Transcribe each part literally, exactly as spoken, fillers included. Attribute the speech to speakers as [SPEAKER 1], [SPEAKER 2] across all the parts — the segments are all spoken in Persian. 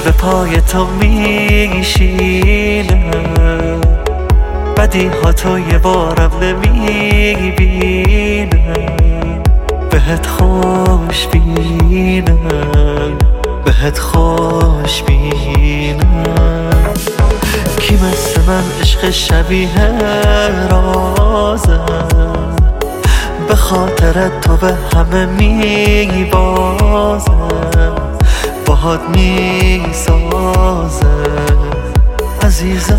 [SPEAKER 1] به پای تو میشینم، بدی ها تو یه بارم نمیبینم، بهت خوش بینم، بهت خوش بینم. کی مثل من عشق شبیه رازم، به خاطر تو به همه میبازم، باهات میسازم عزیزم.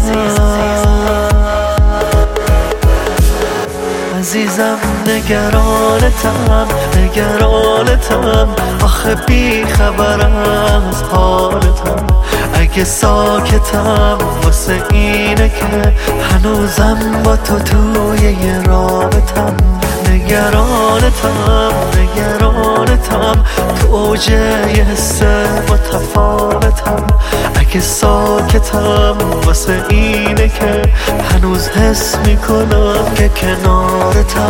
[SPEAKER 1] عزیزم نگرانتم نگرانتم، آخه بی خبرم از حالتم. اگه ساکتم واسه اینه که هنوزم با تو توی یه رابطم. نگرانتم نگرانتم، تو اوج یه حس متفاوتم. اگه ساکتم واسه اینه که هنوز حس میکنم که کنارتم.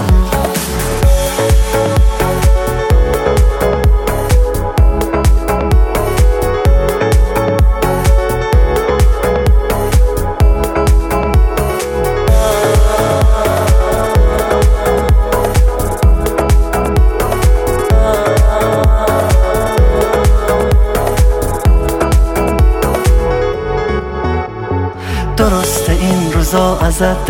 [SPEAKER 1] درسته این روزا ازت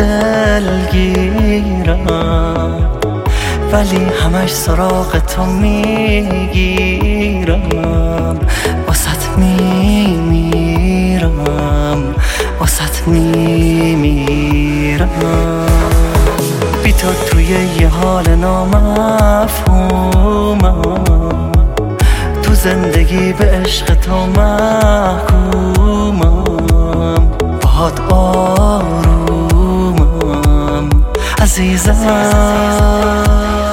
[SPEAKER 1] دلگیرم، ولی همش سراغ تو میگیرم. واسط میمیرم واسط میمیرم. بی تو توی یه حال نامفهومم، تو زندگی به عشق تو محکومم. باهات آرومم عزیزم.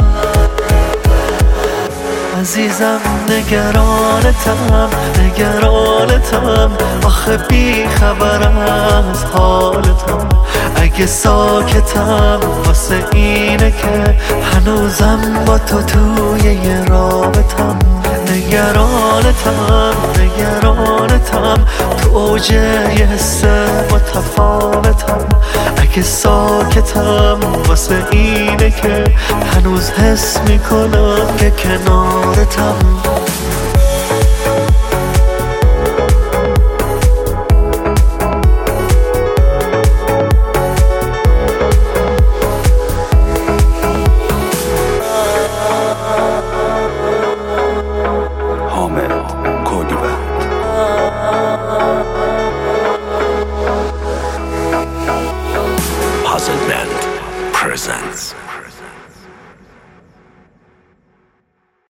[SPEAKER 1] عزیزم نگرانتم نگرانتم، آخه بی خبرم از حالتم. اگه ساکتم واسه اینه که هنوزم با تو توی یه رابطم. نگرانتم نگرانتم، تو اوج یه حس متفاوتم. اگه ساکتم واسه اینه که هنوز حس میکنم که کنارتم.